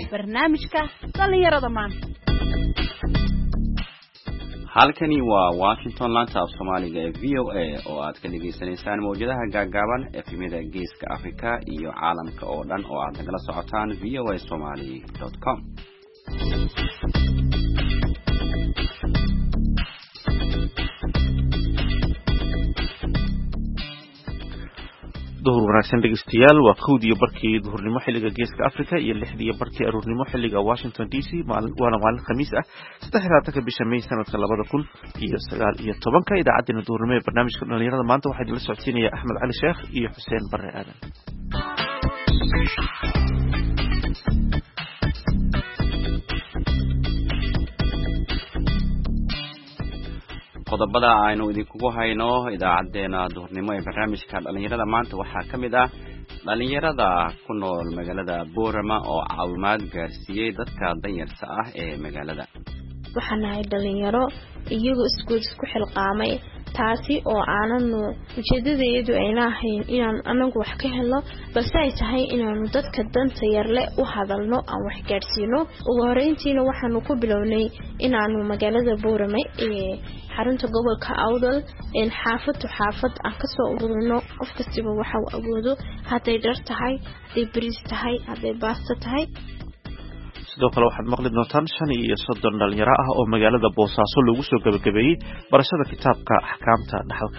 barnaamijka dhalinyarada maanta. halkani waa Washington laanta af Soomaaliga ee VOA oo aad ka dhageysanaysaan mowjadaha gaagaaban efemida Geeska Afrika iyo caalamka oo dhan oo aad nagala socotaan voasomali.com. duhur wanaagsan dhegeystayaal waa 1 barkii duhurnimo xilliga Geeska Afrika iyo 6 barkii aroornimo xilliga Washington DC waana maalin khamiis ah 3 bisha May sanadka 2019 idaacadda duhurnimo ee barnaamijka dhalinyarada maanta waxaa idin la socodsiinaya Axmed Cali Sheekh iyo Xuseen Barre Aadan. qodobada aynu idinku hayno idaacadeena duhurnimo ee barnaamijka dhalinyarada maanta waxaa kamid ah dhalinyarada ku nool magaalada Boorama oo caawimaad gaarsiiyay dadka danyarta ah ee magaalada. waxaan nahay dhalinyaro iyagoo isku xilqaamay taasi oo aananu ujeedadeedu ayna ahayn inaan anagu wax ka helno balse ay tahay inaanu dadka danta yar leh u hadalno aan wax gaarsiino. ugu horeyntiina waxaanu ku bilownay inaanu magaalada Boorama ee xarunta gobolka Awdal in xaafad aan ka soo ururino qof kasta waxa uu awoodo haday dhar tahay haday bariis tahay haday baasta tahay. sidoo kale waxaad maqli doontaan 35 dhalinyaro ah oo magaalada Boosaaso lagu soo gabagabeeyay barashada kitaabka axkaamta dhaxalka.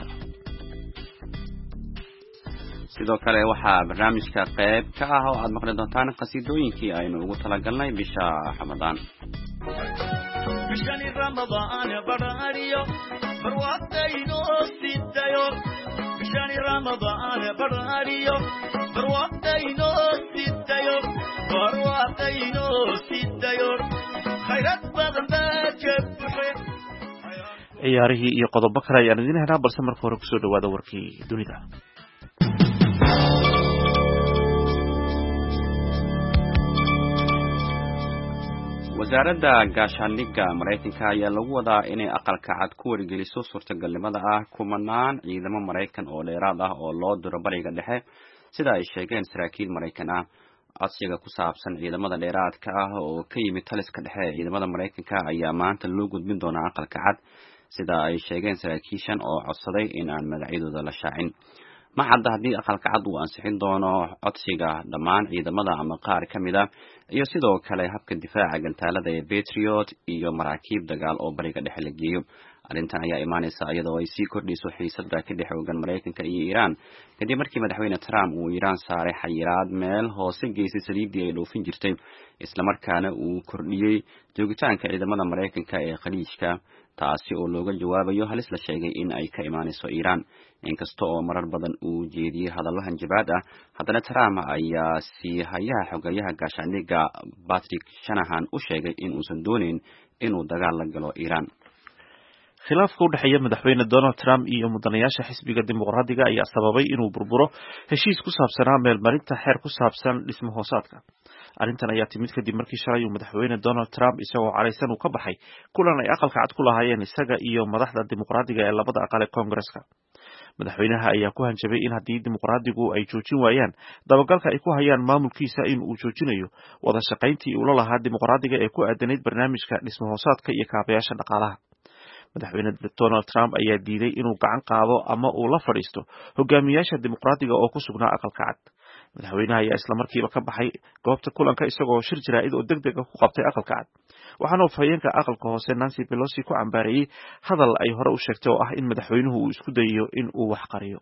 sidoo kale waxaa barnaamijka qayb ka ah oo aad maqli doontaan qasiidooyinkii aynu ugu talagalnay bisha Ramadaan. bishani Ramadaan baraariyo barwaaqayno sidayo bishani Ramadaan baraariyo barwaaqayno sidayo barwaaqayno sidayo khayraad badan baajabxay ciyaarihii iyo qodobo kale ayaan idin helnaa balse marka hore kusoo dhawaada warkii dunida. wasaaradda gaashaandhigga Mareykanka ayaa lagu wadaa inay aqalka cad ku wargeliso suurtagalnimada ah kumanaan ciidamo Mareykan oo dheeraad ah oo loo diro bariga dhexe sida ay sheegeen saraakiil Mareykan ah. codsiga ku saabsan ciidamada dheeraadka ah oo ka yimid taliska dhexe ee ciidamada Mareykanka ayaa maanta loo gudbin doonaa aqalka cad sida ay sheegeen saraakiishan oo codsaday in aan magacyadooda la shaacin. ma cadda haddii aqalka cad uu ansixin doono codsiga dhammaan ciidamada ama qaar ka mid ah iyo sidoo kale habka difaaca gantaalada ee Patriot iyo maraakiib dagaal oo bariga dhexe la geeyo. arrintan ayaa imaanaysa iyadoo ay sii kordhiso xiisadda ka dhex oogan Mareykanka iyo Iiraan kadib markii madaxweyne Trump uu Iiraan saaray xayiraad meel hoose geysay saliidii ay dhoofin jirtay isla markaana uu kordhiyay joogitaanka ciidamada Mareykanka ee khaliijka taasi oo looga jawaabayo halis la sheegay in ay ka imaanayso Iiraan. inkasta oo marar badan uu jeediyay hadallo hanjabaad ah haddana Trump ayaa sii hayaha xogayaha gaashaandhigga Patrick Shanahan u sheegay in uusan doonayn inuu dagaal la galo Iiraan. khilaafka u dhaxeeya madaxweyne Donald Trump iyo mudanayaasha xisbiga dimuqraadiga ayaa sababay inuu burburo heshiis ku saabsanaa meelmarinta xeer ku saabsan dhismo hoosaadka. arrintan ayaa timid kadib markii shalay uu madaxweyne Donald Trump isagoo careysan uu ka baxay kulan ay aqalka cad ku lahaayeen isaga iyo madaxda dimuqraadiga ee labada aqal ee Congress-ka. madaxweynaha ayaa ku hanjabay in haddii dimuqraadigu ay joojin waayaan dabagalka ay ku hayaan maamulkiisa in uu joojinayo wada shaqayntii uu la lahaa dimuqraadiga ee ku aadanayd barnaamijka dhismo hoosaadka iyo kaabayaasha dhaqaalaha. madaxweyne Donald Trump ayaa diiday inuu gacan qaado ama uu la fadhiisto hogaamiyaasha dimuqraadiga oo ku sugnaa aqalka cad. madaxweynaha ayaa isla markiiba ka baxay goobta kulanka isagoo shir jaraa'id oo degdeg ah ku qabtay aqalka cad. waxaana afhayeenka aqalka hoose Nancy Pelosi ku cambaarayay hadal ay hore u sheegtay oo ah in madaxweynuhu uu isku dayayo in uu wax qariyo.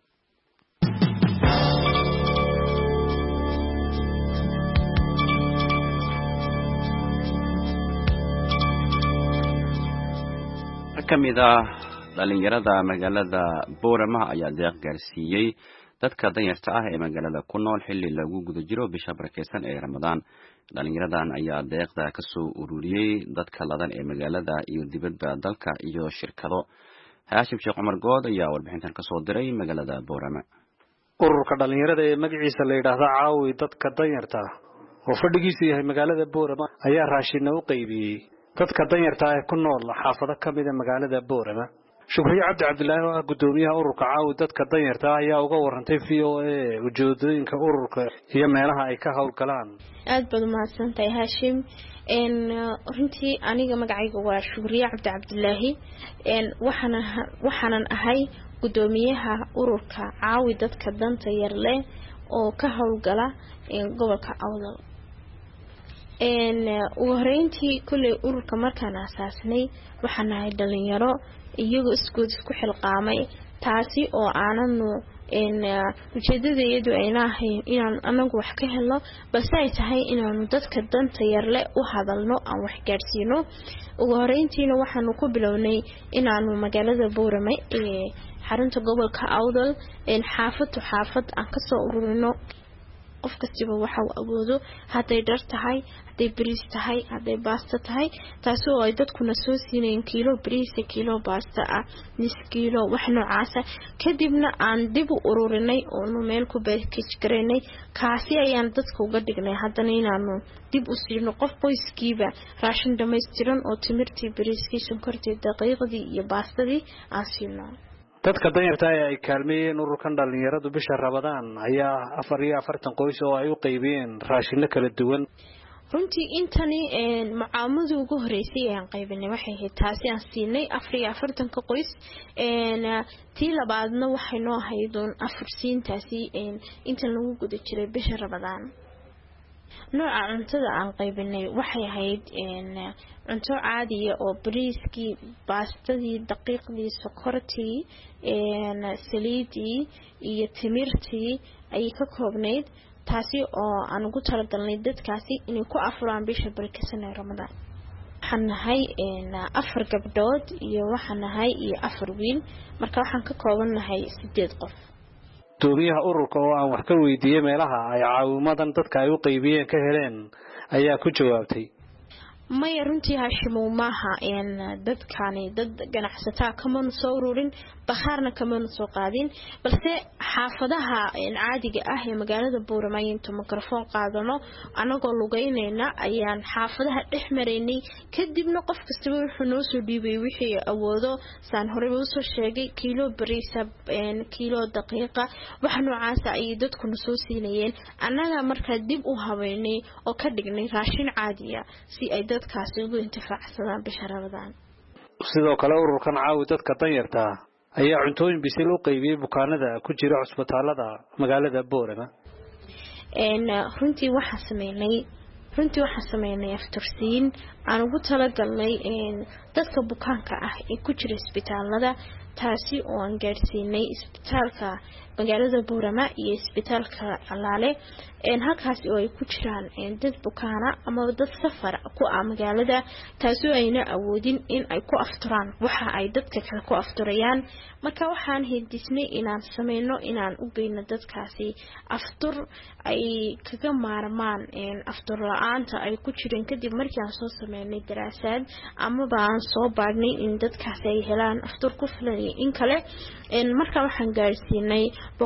kamida dhalinyarada magaalada Boorama ayaa deeq gaarsiiyay dadka danyarta ah ee magaalada ku nool xilli lagu guda jiro bisha barakeysan ee Ramadaan. dhalinyaradan ayaa deeqda ka soo ururiyay dadka ladan ee magaalada iyo dibadda dalka iyo shirkado. Haashim Sheekh Umar Good ayaa warbixintan ka soo diray magaalada Boorama. ururka dhalinyarada ee magaciisa la yiraahdo caawi dadka danyarta oo fadhigiisu yahay magaalada Boorama ayaa raashin u qaybiyay dadka danyarta ah ku nool xaafado kamid ah magaalada Boorama. shukriye cabdi cabdilaahi oo ah gudoomiyaha ururka caawi dadka danyarta ayaa uga warantay VOA ujeedooyinka ururka iyo meelaha ay ka howlgalaan. aad baad mahadsantahay Hashim runtii aniga magacayga waa shukriye cabdi cabdilaahi waxaanan ahay gudoomiyaha ururka caawi dadka danta yar leh oo ka howlgala gobolka Awdal ugu horeyntii kulay ururka markaan aasaasnay waxaan nahay dhalinyaro iyagu isku xilqaamay taasi oo aananu ujeedadeedu ayna ahayn inaan anagu wax ka helno balse ay tahay inaanu dadka danta yar leh u hadalno aan wax gaarsiino ugu horeyntiina waxaanu ku bilownay inaanu magaalada Boorame xarunta gobolka Awdal xaafad aan ka soo ururino qof kastiba waxa uu awoodo haday dhar tahay haday bariis tahay haday baasta tahay taasoo ay dadkuna soo siinayeen kiilo bariis kiilo baasta ah nis kiilo wax noocaas kadibna aan dib u ururinay oo meel ku package gareynay kaasi ayaan dadka uga dhignay hadana inaanu dib u siino qof qoyskiiba raashin dhameystiran oo timirtii bariiskii sonkortii daqiiqdii iyo baastadii aan siino dadka danyarta ay kaalmeeyeen ururkan dhalinyaradu bisha Ramadaan ayaa 44 qoys oo ay u qaybiyeen raashin kala duwan runtii intani macaamadu ugu horeysay aan qaybinay waxay ahayd taasi aan siinay 44 qoys tii labaadna waxay noo haydoon afursiintaasi inta lagu guda jiray bisha Ramadaan nooca cuntada aan qaybinay waxay ahayd cunto caadi ah oo bariiskii baastadii daqiiqdii sokortii saliidii iyo timirtii ay ka koobnayd taasi oo aan ugu talagalnay dadkaasi inay ku afuraan bisha barakeysan ee Ramadaan waxaan nahay 4 gabdhood iyo waxaan nahay 4 wiil marka waxaan ka koobanahay 8 qof gudoomiyaha ururka oo aan wax ka weydiiyay meelaha ay caawimadan dadka ay u qaybiyeen ka heleen ayaa ku jawaabtay may runtii Hashim maaha dadkani dad ganacsataa kama soo ururin bakhaarna kama soo qaadin balse xaafadaha caadiga ah ee magaalada Boorame inta mikrafoon qaadano anagoo lugeynayna ayaan xaafadaha dhexmareynay kadibna qof kasta wuxuu noo soo dhiibay wixii awoodo saan hore u soo sheegay kiilo bariis kiilo daqiiqa wax noocaas ay dadku soo siinayeen anaga markaa dib u habeynay oo ka dhignay raashin caadi ah si ay dadkaasi ugu intifaacsadaan bisha Ramadaan sidoo kale ururkan caawi dadka danyarta ayaa cuntooyin bisil u qaybiyay bukaanada ku jira cusbitaalada magaalada Boorama runtii waxaan sameynay aftursiin aan ugu talagalnay dadka bukaanka ah ee ku jira isbitaalada taasi oo aan gaarsiinay isbitaalka magaalada Boorama iyo isbitaalka Alaale halkaas oo ay ku jiraan dad bukaana ama dad safar ku ah magaalada taasoo ayna awoodin in ay ku afturaan waxa ay dadka kale ku afturayaan marka waxaan hidisnay inaan sameeyno inaan u beeyno dadkaasi aftur ay kaga maarmaan aftur la'aanta ay ku jireen kadib markii aan soo sameynay daraasad ama baan soo baadhnay in dadkaasi ay helaan aftur ku filan in kale marka waxaan gaarsiinay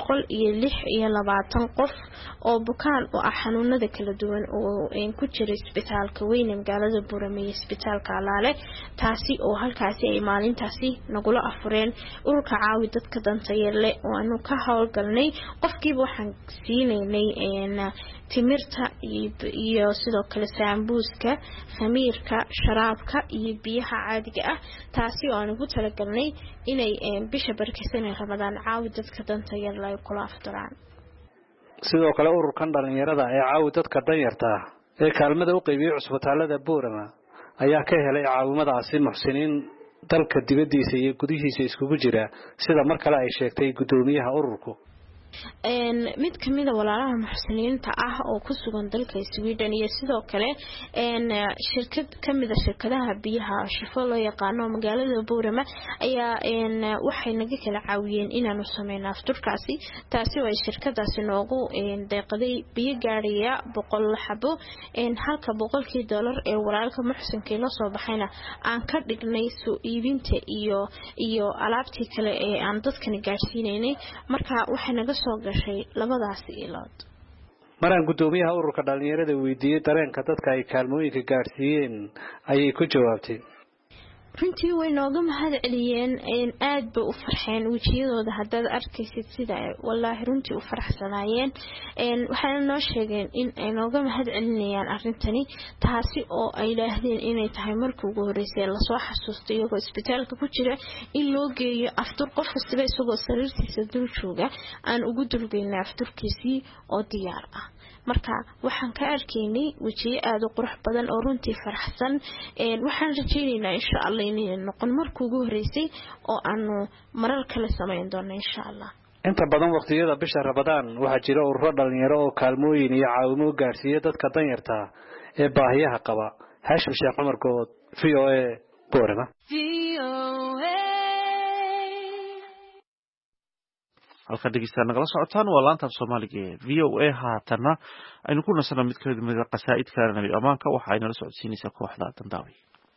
126 qof oo bukaan oo ah xanuunada kala duwan oo ku jira isbitaalka weyn ee magaalada Boorame iyo isbitaalka Alaale taasi oo halkaasi ay maalintaasi nagula afureen ururka caawi dadka danta yar leh oo aanu ka hawlgalnay qofkiiba waxaan siinaynay timirta iyo sidoo kale saambuuska khamiirka sharaabka iyo biyaha caadiga ah taasi oo aan ugu talagalnay inay bisha barakeysan ee Ramadaan caawi dadka danta yar leh kula afturaan sidoo kale ururkan dhalinyarada ee caawi dadka danyarta ee kaalmada u qaybiyay cusbitaalada Boorama ayaa ka helay caawimadaasi muxsiniin dalka dibadiisa iyo gudihiisa iskugu jira sida mar kale ay sheegtay gudoomiyaha ururku mid kamida walaalaha muxsiniinta ah oo ku sugan dalka Sweden iyo sidoo kale shirkad kamida shirkadaha biyaha Shifo loo yaqaano magaalada Boorama ayaa waxay naga kala caawiyeen inaanu sameeyno afturkaasi taasi oo shirkadaasi noogu deeqday biyo gaariya 100 xabo halka $100 ee walaalka muxsinka la soo baxayna aan ka dhignay soo iibinta iyo alaabtii kale ee aan dadkan gaarsiinaynay marka waxay naga soo gashay labadaasi ilood maraan gudoomiyaha ururka dhalinyarada weydiiyay dareenka dadka ay kaalmooyinka gaarsiiyeen ayay ku jawaabtay runtii way nooga mahad celiyeen aad bay u farxeen wajiyadooda haddaad arkaysid sida wallaahi runtii u faraxsanaayeen waxaana noo sheegeen in ay nooga mahad celinayaan arrintani taasi oo ay yidhaahdeen inay tahay markii ugu horreysay lasoo xasuustay iyagoo isbitaalka ku jira in loo geeyo aftur qof kastaba isagoo sariirtiisa dul jooga aan ugu dulgeynay afturkiisii oo diyaar ah marka waxaan ka arkaynay wajiyo aad u qurux badan oo runtii faraxsan waxaan rajaynaynaa insha Allah inay noqon markii ugu horeysay oo aanu marar kale sameyn doono insha Allah inta badan waqtiyada bisha Ramadaan waxa jira ururo dhalinyaro oo kaalmooyin iyo caawimo gaarsiiya dadka danyarta ee baahiyaha qaba Hashim Sheekh Umar Good VOA Boorama halka dhegeystayaal nagala socotaan waa laanta Soomaaliga ee VOA haatana aynu ku nasano mid ka mid ah qasaa'idka Nabi Amaanka waxa ay nala socodsiinaysaa kooxda Dandaawi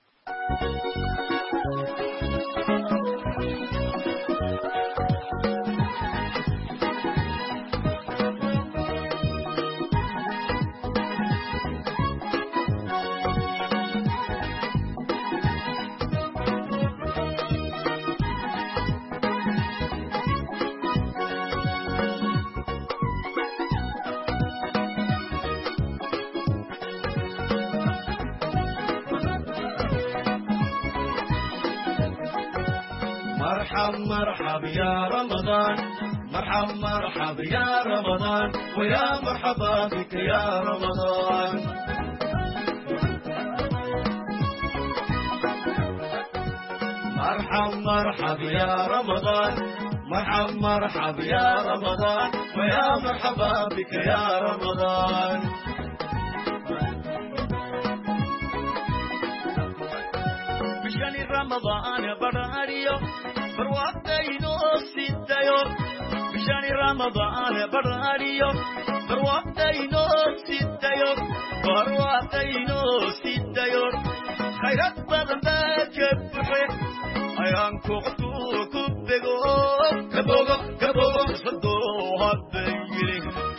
مرحب يا رمضان مرحب مرحب يا رمضان ويا مرحبا بك يا رمضان مرحب مرحب يا رمضان مرحب مرحب يا رمضان ويا مرحبا بك يا رمضان بشان رمضان براريو برواقتينو سيدايو بشان رمضان براريو برواقتينو سيدايو برواقتينو سيدايو خيرات بدن باكبحي ayaan ku bego kabogo sado habayri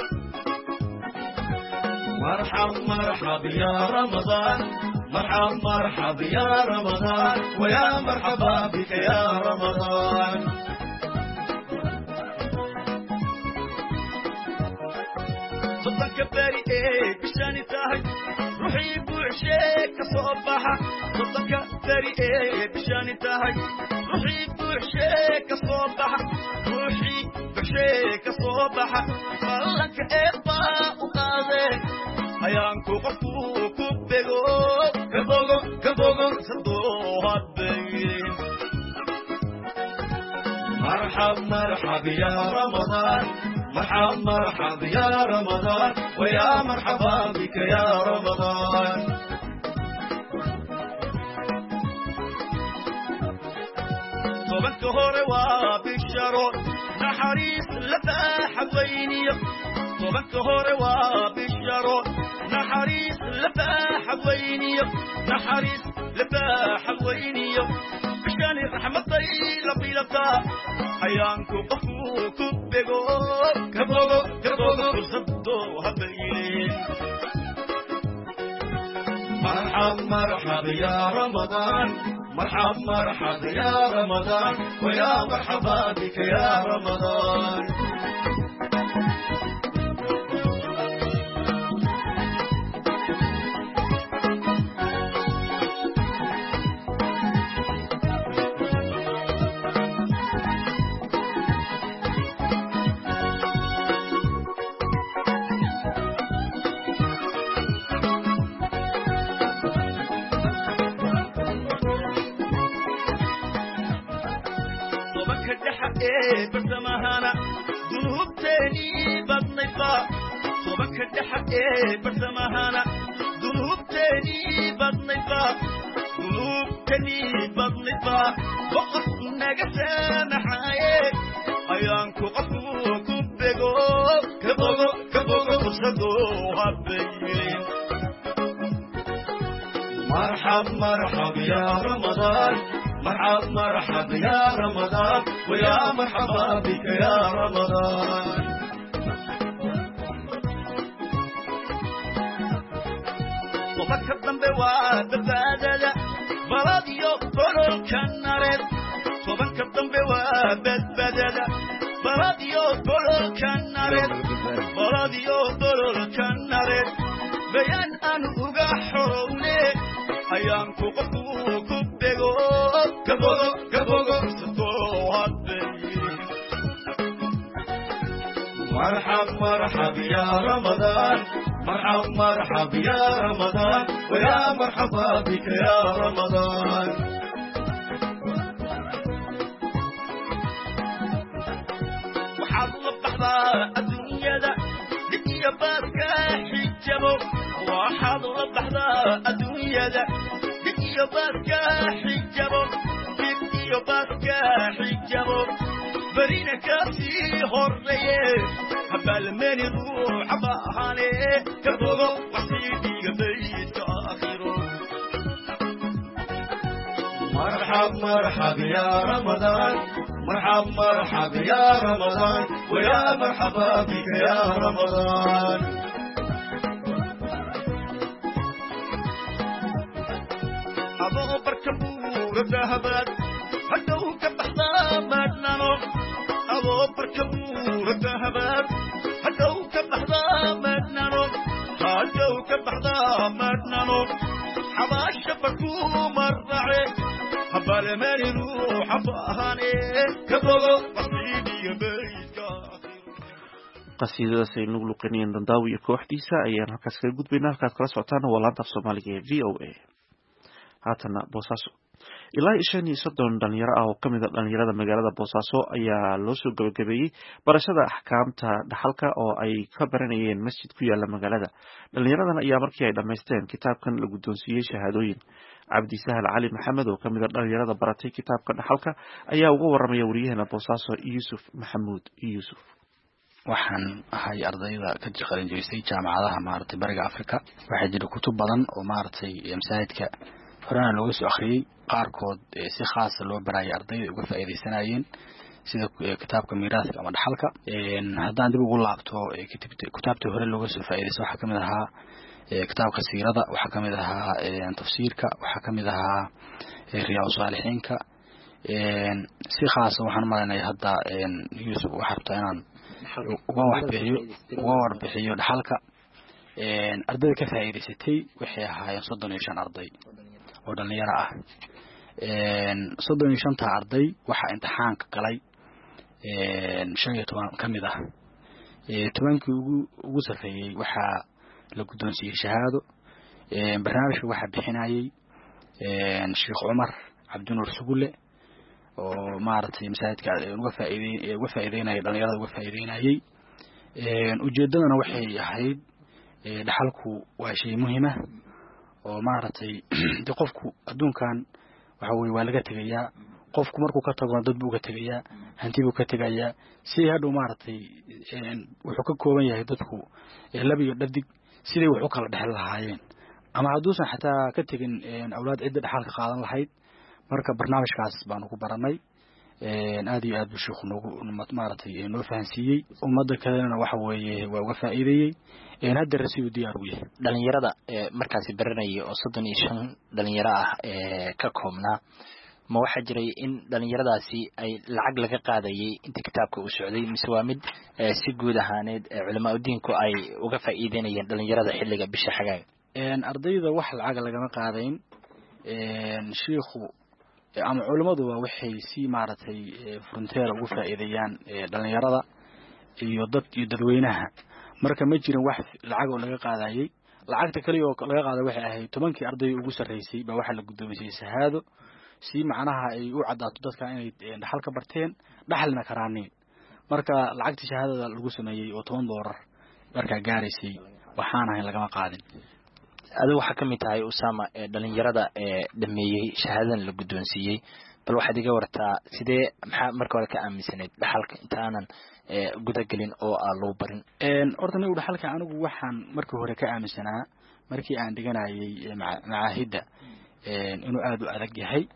marhab marhab ya ramadan marhab marhab ya ramadan wa ya marhaba bika ya ramadan صدق بري بشان تاهي روحي بوعشيك صباحا صدق بري بشان تاهي روحي بوعشيك صباحا روحي بوعشيك صباحا فلك إبا وقاضي أيانكو قفو كبغو كبوغو صدوها بيرين مرحب مرحب يا رمضان مرحب مرحب يا رمضان ويا مرحبا بك يا رمضان صوبك هوروا بالشرور نحريس لفاح ويني صوبك هوروا بالشرور نحريس لفاح ويني نحريس لفاح ويني بشان رحمة طيلة طيلة أيانكو قفو كبغو كبوغو صدو هبيلين مرحب مرحب يا رمضان مرحب مرحب يا رمضان ويا مرحبا بك يا رمضان برسمهانا ذنوب تاني بدنفا صوبك الدحق برسمهانا ذنوب تاني بدنفا ذنوب تاني بدنفا وقف نجسنا حياة أيانكو قفو كبغو صدوها بيلين مرحب مرحب يا رمضان مرحب مرحب يا رمضان ويا مرحبا بك يا رمضان وفكر ذنبي وبفادلة baladiyo gololka nareed tobanka dambe waa badbadada baladiyo gololka nareed baladiyo gololka nareed bayaan aan uga xorowne ayaan ku qofku ku bego gabogo مرحب مرحب يا رمضان مرحب مرحب يا رمضان ويا مرحبا بك يا رمضان وحظ بحضا الدنيا ذا لكي يبارك حجبه وحظ بحضا الدنيا ذا لكي يبارك حجبه لكي يبارك حجبه برينا كاسي هوريه حبال من يروح عباهاني كربوغو وحسيدي قبيت آخره مرحب مرحب يا رمضان مرحب مرحب يا رمضان ويا مرحبا بك يا رمضان أبو بركبور الذهبات هدوك بحضا مدنانو أبو بركبور الذهبات هدوك بحضا مدنانو هدوك بحضا مدنانو حباش شبكو مرضعي حبال مالي روح حباهاني كبغو وصيدي بيتك qasiidadaas ay nagu luqinayeen dandaawi iyo kooxdiisa ayaan halkaas kaga gudbaynaa halkaad kala socotaan waa laanta af soomaaliga ee v o a haatana boosaaso ilaa 35 dhalinyaro ah oo kamid ah dhalinyarada magaalada Boosaaso ayaa loo soo gabagabeeyay barashada ahkaamta dhaxalka oo ay ka baranayeen masjid ku yaala magaalada. Dhalinyaradan ayaa markii ay dhameysteen kitaabkan la guddoonsiiyay shahaadooyin. Cabdi Sahal Cali Maxamed oo kamid ah dhalinyarada baratay kitaabka dhaxalka ayaa uga waramaya wariyaheena Boosaaso Yusuf Maxamuud Yusuf. waxaan ahay ardayda ka qalin jebisay jaamacadaha maartay bariga Afrika. waxaa jira kutub badan oo maartay masaajidka horena looga soo akhriyay qaarkood si khaas loo baray ardayda uga faa'iideysanayeen sida kitaabka miiraaska ama dhaxalka haddaan dib ugu laabto kitaabta hore looga soo faa'iideysto waxa kamid ahaa kitaabka siirada waxa kamid ahaa tafsiirka waxa kamid ahaa riyaa saalixiinka si khaas waxaan malaynayaa hadda Yusuf waxa rabtaa inaan uga warbixiyo dhaxalka ardayda ka faa'iideysatay waxay ahaayeen 35 arday oo dhalinyaro ah 35 arday waxa imtixaanka galay 15 kamid ah 10 ugu sarreeyay waxa la guddoonsiiyay shahaado barnaamijka waxa bixinayay Sheekh Umar Cabdinuur Sugulle oo maartay masaajidka uga faa'iideynay dhalinyarada uga faa'iideynayay ujeedadana waxay ahayd dhaxalku waa shay muhiim ah oo maartay qofku adduunkan waxa weey waa laga tagayaa qofku markuu ka tago dad buu ka tagayaa hanti buu ka tagayaa si hadhow maartay wuxuu ka kooban yahay dadku laba iyo dhadig sidii wuxuu kala dhaxal lahaayeen ama haduusan xataa ka tagin awlaad cid dhaxalka qaadan lahayd marka barnaamijkaas baan ugu baranay aad iyo aad buu sheekhu noogu maartay noo fahansiiyay ummadda kalena waxa weeye waa uga faa'iideeyay hadda rasiid diyaar u yahay dhalinyarada markaas baranay oo 35 dhalinyaro ah ka koobnaa ma waxa jiray in dhalinyaradaasi ay lacag laga qaadayay inta kitaabka uu socday mise waa mid si guud ahaaneed culimada diinku ay uga faa'iideynayeen dhalinyarada xilliga bisha xagaaga ardayda wax lacag laga qaadayn sheekhu ama culimadu waxay si maartay frontier ugu faa'iideeyaan dhalinyarada iyo dadweynaha marka ma jirin wax lacag oo laga qaadayay lacagta kaliya oo laga qaaday waxay ahayd 10 arday ugu sareysay ba waxa la guddoomiyay shahaado si macnaha ay u cadaato dadka inay dhaxal ka barteen dhaxalna karaaneen marka lacagta shahaadada lagu sameeyay oo $10 marka gaarisay waxaan ahayn laga qaadin adigu waxa kamid tahay Usama dhalinyarada dhameeyay shahaadadan la guddoonsiiyay bal waxaad iga wartaa sidee maxaa marka hore ka aaminsaneed dhaxalka intaanan gudagelin oo aan loo barin ortana u dhaxalka anigu waxaan markii hore ka aaminsanaa markii aan dhiganayay macaahida inuu aad u adag yahay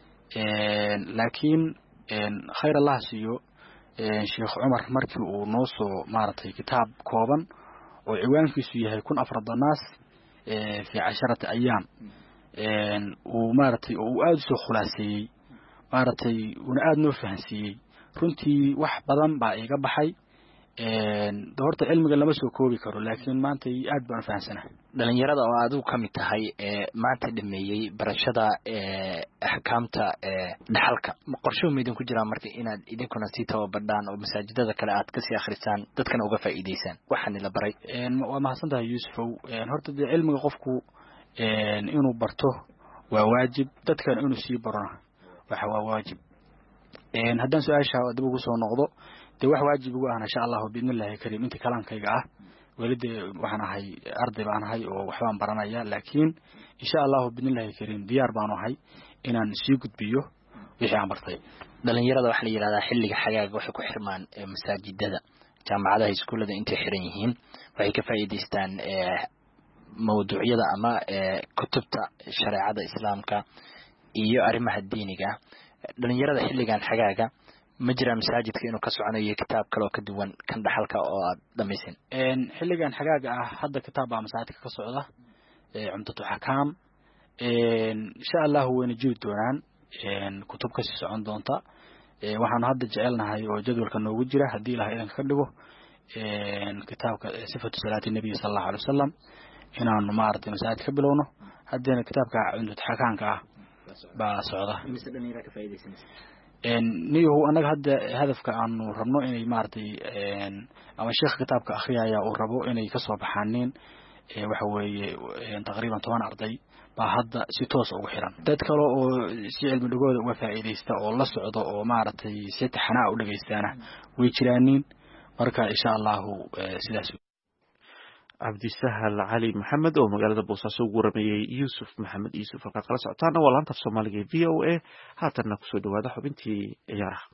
laakiin khayr Allah siiyo Sheekh Umar markii uu noo soo maartay kitaab kooban oo ciwaankiisu yahay 14 naas في 10 أيام uu maaragtay oo uu aada usoo khulaaseeyey maaragtay uuna aada noo fahansiiyey runtii wax badan baa iga baxay horta cilmiga lama soo koobi karo laakiin maanta aad baan fahansanahay dhalinyarada oo adigu ka mid tahay maanta dhameeyey barashada axkaamta dhaxalka qorsho ma idinku jiraa marka inaad idinkuna sii tababardhaan oo masaajidada kale aad kasii akhrisaan dadkana uga faa'iidaysaan waxaana la baray waa mahadsantahay yuusufow horta dee cilmiga qofku inuu barto waa waajib dadkan inuu sii barona waxa waa waajib haddaan su-aasha dib ugu soo noqdo dee wax waajib ugu ahna insha allahu biidnillahi kariim inta kalaankayga ah weli dee waxaan ahay arday baan ahay oo waxbaan baranaya laakiin insha allahu biidnillahi kariim diyaar baanu ahay inaan sii gudbiyo wixii aan bartay dhalinyarada waxaa la yidhahdaa xilliga xagaaga waxay ku xirmaan masaajidada jaamacadaha iskuullada intay xiran yihiin waxay ka faa'iidaystaan mawduucyada ama kutubta shareecada islaamka iyo arrimaha diiniga dhalinyarada xilligan xagaaga ma jiraan masaajidka inuu ka soconayo kitaab kale oo ka duwan kan dhaxalka oo aad dhamaysin xilligan xagaaga ah hadda kitaab baa masaajidka ka socda cumdatu xakaam insha allahu wayna jiri doonaan kutub kasii socon doonta waxaanu hadda jecelnahay oo jadwalka noogu jira haddii ilahay idanka ka dhigo kitaabka sifatu salaati nabiy sala allahu alay wasalam inaanu maaragtay masaajid ka bilowno haddeena kitaabka cumdatu xakaamka ah baa socda niyahu annaga hadda hadafka aanu rabno inay maaragtay ama sheekha kitaabka akhriyaya uu rabo inay kasoo baxaanin waxa weeye taqriiban 10 arday baa hadda si toos ugu xiran dad kale oo si cilmi dhigooda uga faa'iideysta oo la socdo oo maaragtay si taxanaa u dhageystaana way jiraanin marka insha allahu sidaas cabdisahal cali maxamed oo magaalada boosaaso ugu warameeyey yuusuf maxamed yuusuf halkaad kala socotaana waa laanta af soomaaliga ee v o a haatanna kusoo dhawaada xubintii ciyaaraha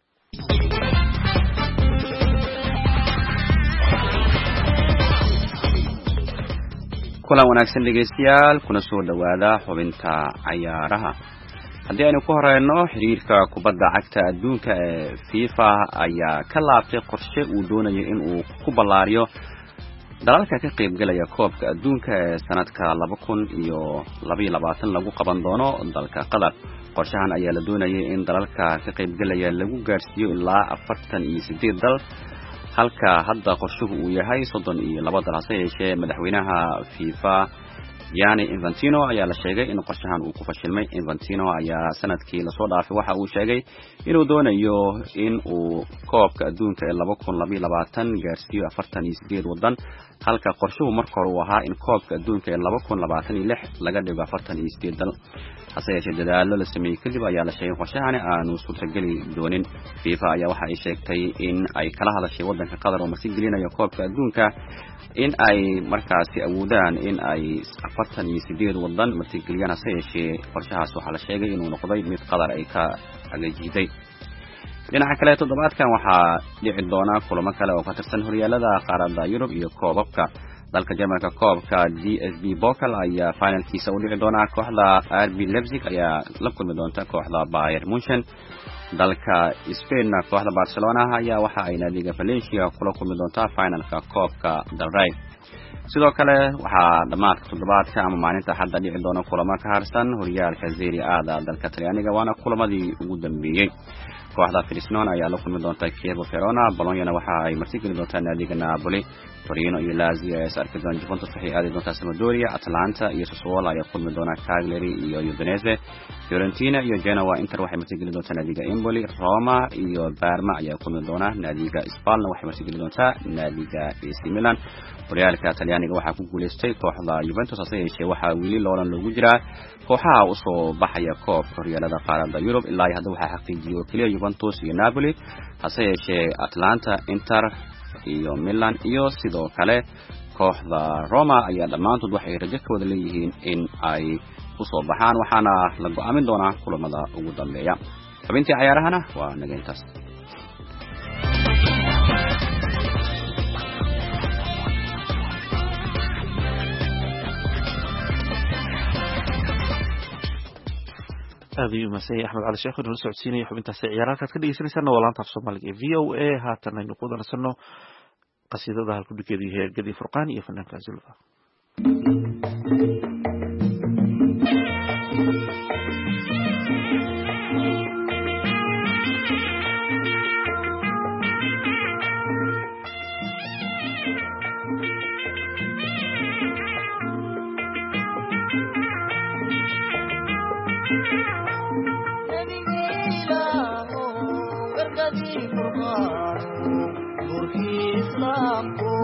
kulan wanaagsan dhegeystayaal kuna soo dhawaada xubinta ciyaaraha haddii aynu ku horeyno xiriirka kubadda cagta adduunka ee FIFA ayaa ka laabtay qorshe uu doonayo in uu ku ballaariyo dalalka ka qaybgalaya koobka adduunka ee sanadka 2022 lagu qaban doono dalka Qatar qorshahan ayaa la doonayay in dalalka ka qaybgalaya lagu gaarsiiyo ilaa 48 dal halka hadda qorshuhu uu yahay 32 dal hase yeeshee madaxweynaha FIFA Gianni Infantino ayaa la sheegay in qorshahan uu ku fashilmay Infantino ayaa sanadkii la soo dhaafay waxa uu sheegay inuu doonayo in uu koobka adduunka ee 2022 gaarsiiyo 48 wadan halka qorshuhu marka hore uu ahaa in koobka adduunka ee 2026 laga dhigo 48 dal hase yeeshee dadaalo la sameeyay kadib ayaa la sheegay qorshahani aanu suurtageli doonin FIFA ayaa waxa ay sheegtay in ay kala hadashay wadanka Qatar oo martigelinaya koobka adduunka in ay markaasi awoodaan in ay 48 wadan martigeliyaan hase yeeshee qorshahaas waxaa la sheegay inuu noqday mid Qatar ay ka agajiday dhinaca kale toddobaadkan waxaa dhici doona kulamo kale oo ka tirsan horyaalada qaaradda Yurub iyo koobabka dalka Jarmalka koobka DFB Pokal ayaa finalkiisa u dhici doona kooxda RB Leipzig ayaa la kulmi doonta kooxda Bayern Munchen dalka Spain kooxda Barcelona ayaa waxa ay naadiga Valencia kula kulmi doonta finalka koobka Del Rey sidoo kale waxaa dhamaadka toddobaadka ama maalinta hadda dhici doona kulamo ka harsan horyaalka Serie A dalka Talyaaniga waana kulamadii ugu dambeeyay kooxda Frosinone ayaa la kulmi doonta Chievo Verona Bologna waxa ay martigeli doontaa naadiga Napoli Torino iyo Lazio ay arki doonaan Juventus waxay aadi doontaa Sampdoria Atalanta iyo Sassuolo ayaa kulmi doona Cagliari iyo Udinese Fiorentina iyo Genoa Inter waxay martigeli doontaa naadiga Empoli Roma iyo Parma ayaa kulmi doona naadiga Spal waxay martigeli doontaa naadiga AC Milan horyaalka Talyaaniga waxaa ku guuleystay kooxda Juventus hase yeeshee waxaa wili loolan loogu jiraa kooxaha u soo baxaya koobka horyaalada qaaradda Yurub ilaa hadda waxaa xaqiijiyay kaliya Juventus iyo Napoli hase yeeshee Atalanta Inter iyo Milan iyo sidoo kale kooxda Roma ayaa dhamaantood waxay rajo ka wada leeyihiin in ay u soo baxaan waxaana la go'aamin doonaa kulamada ugu dambeeya xubintii ciyaarahana waa naga intaas aad iyo masay Axmed Cali Sheekh inuu socodsiinay xubintaas ciyaaraha ka dhageysanaysan waa laanta af Soomaaliga ee VOA haatan aynu ku wadarsano qasiidada halku dhigeedu yahay Gadi Furqaan iyo fanaanka Zulfa ardadii furqaanu nurkii islaamku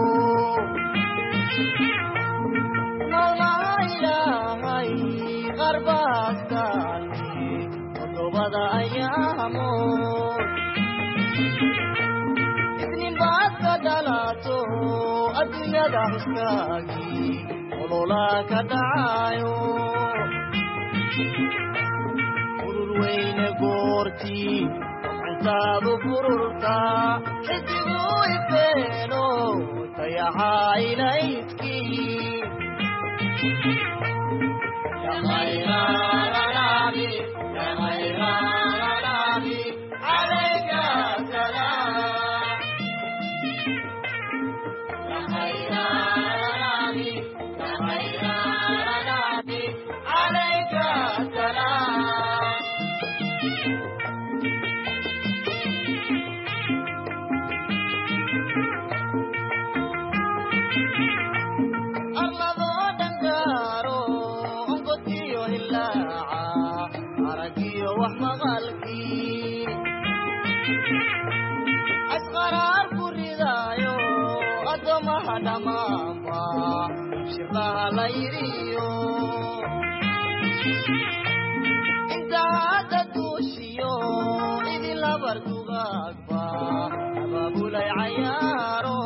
mawlaha ilaahay qarbaadkaani todobada ayaamood isnin baad ka dhalato adduunyada xuskaagii olola ka dhacayo urur weyne goortii intaadu fururtaa xidigu ifeeno tayaxaa ilaydkii ya khayra lalabi ya khayra lalabi alayka salaam ya khayra lalabi ya khayra lalabi alayka salaam arladoo dhangaaro onkotiyo hilaaca aragiyo wax maqalkii asqaraar ku ridaayo addoomaha dhammaanba shirqaha la yidhiyo inta hadda duushiyo idin labar dugaagba abaabulay cayaaro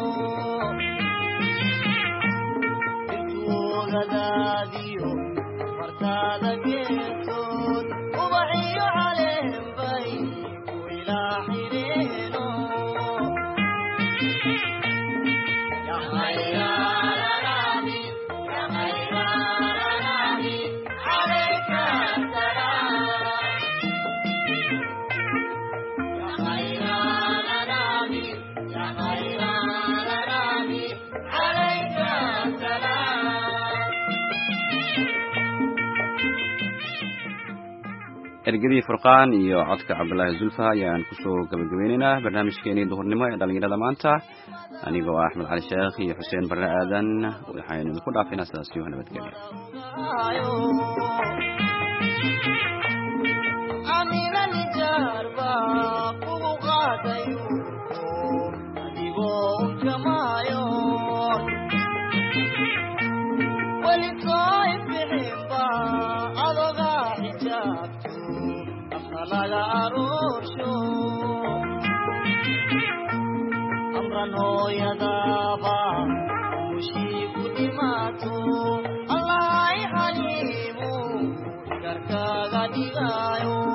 intuugadaadiyo fartaada geesood ubaxiyo caleenbay ku ilaa xireeno ya khayra lalabi ya khayra lalabi alayka salaam ya khayra lalabi ya khayra lalabi alayka salaam ergadii furqaan iyo codka cabdulaahi zulfa ayaan kusoo gabagabeynaynaa barnaamijkeenii duhurnimo ee dhalinyarada maanta anigoo ah axmed cali sheekh iyo xuseen barre aadan waxaynu idinku dhaafaynaa sidaasiyo nabadgelya amina nijaarba kugu qaadayo adigoo unkamayo weli soo ifixinba adogaa xijaabto afka laga aroosho amran hooyadaaba mushii ku dhimaato allahay xaliimu garkaaga dhigaayo